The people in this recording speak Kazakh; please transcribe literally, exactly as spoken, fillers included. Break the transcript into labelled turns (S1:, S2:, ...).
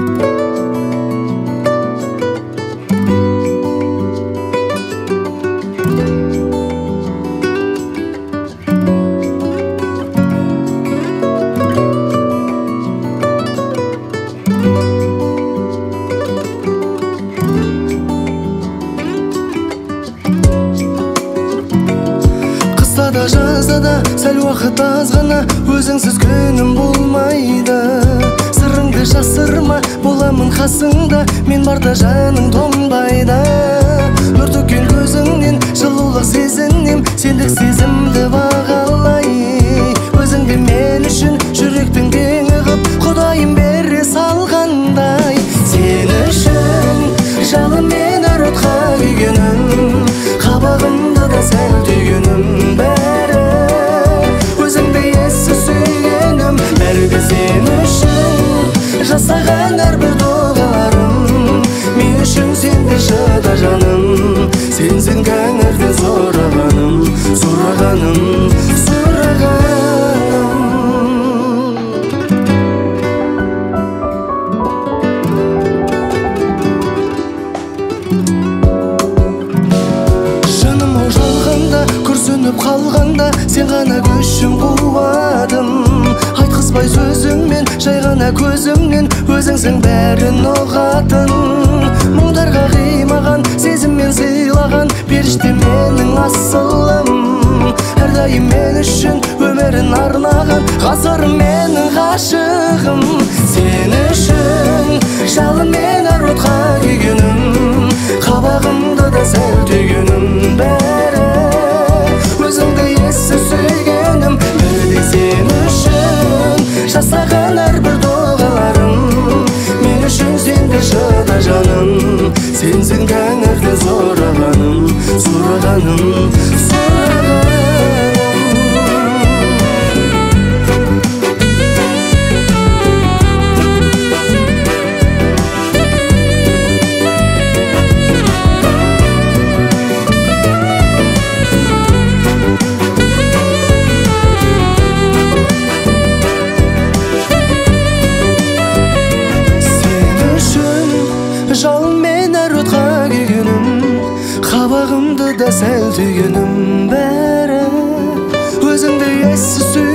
S1: да жазда да сәл уақыт аз ғана өзіңсіз күнім болмайды. Сырыңды жасырма, боламын қасыңда, мен барда жаның тоңбайды. Нұр төккен көзіңнен жылулық сезінем, сендік сезімді бағалай. Өзіңді мен үшін жүректің теңі қып, Құдайым бере салғандай. Сен үшін жалынмен өр отқа күйгенім, қабағымды да сәл түйгенім. Бәрі өзіңді ессіз сүйгенім, бәрі де сен үшін жасаған әрбір дұғаларым. Мен үшін сенде шыда жаным, сенсің тәңірден сұрағаным, сұрағаным, сұрағаным. Күрсініп қалғанда сен ғана күшім қуатым. Айтқызбай сөзіңмен, жай ғана көзіңнен өзіңсің бәрін ұғатын. Мұңдарға қимаған, сезіммен сыйлаған періште менің асылым. Әрдайым мен үшін өмірін арнаған ғасырым менің ғашығым. Сен үшін жалынмен өр отқа күйгенім, қабағымды да сәл түйгенім. Бәрі өзіңді ессіз сүйгенім, бірде сен үшін жасаған әрбір дұғаларым. Мен үшін сенде шыда жаным, сенсің тәңірден сұрағаным, сұрағаным, сұрағаным. Жалынмен әр отқа күйгенім, қабағымды да сәл түйгенім. Бәрі өзіңді ессіз